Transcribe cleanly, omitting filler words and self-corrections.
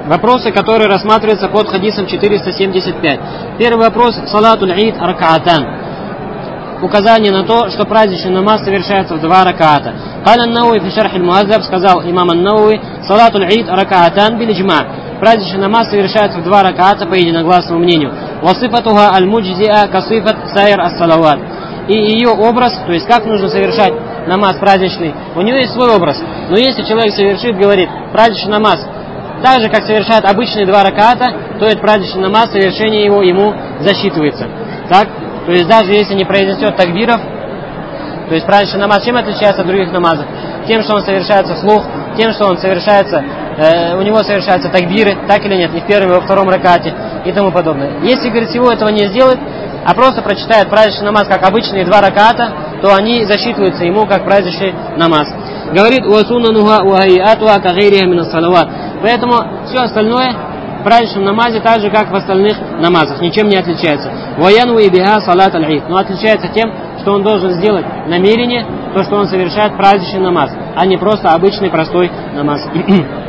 Вопросы, которые рассматриваются под хадисом 475. Первый вопрос. Салатуль Ид ракаатан. Указание на то, что праздничный намаз совершается в 2 ракаата. Каля Науи фи шарх аль-Муаззаб, сказал имам ан-Науи, салатуль Ид ракаатан бил иджма. Праздничный намаз совершается в 2 ракаата по единогласному мнению. Васифатуха аль-муджзиа касифат сайр ас-салават. И ее образ, то есть как нужно совершать намаз праздничный, у нее есть свой образ. Но если человек совершит, говорит, праздничный намаз, так же, как совершает обычные 2 ракаата, то этот праздничный намаз, совершение его ему засчитывается. Так? То есть даже если не произнесет такбиров, то есть праздничный намаз чем отличается от других намазов? Тем, что он совершается вслух, тем, что он совершается, у него совершаются такбиры, так или нет, и в первом, и во втором ракаате и тому подобное. Если, говорит, всего этого не сделает, а просто прочитает праздничный намаз как обычные 2 ракаата, то они засчитываются ему как праздничный намаз. Говорит, поэтому все остальное в праздничном намазе так же, как в остальных намазах, ничем не отличается. Но отличается тем, что он должен сделать намерение, то, что он совершает праздничный намаз, а не просто обычный простой намаз.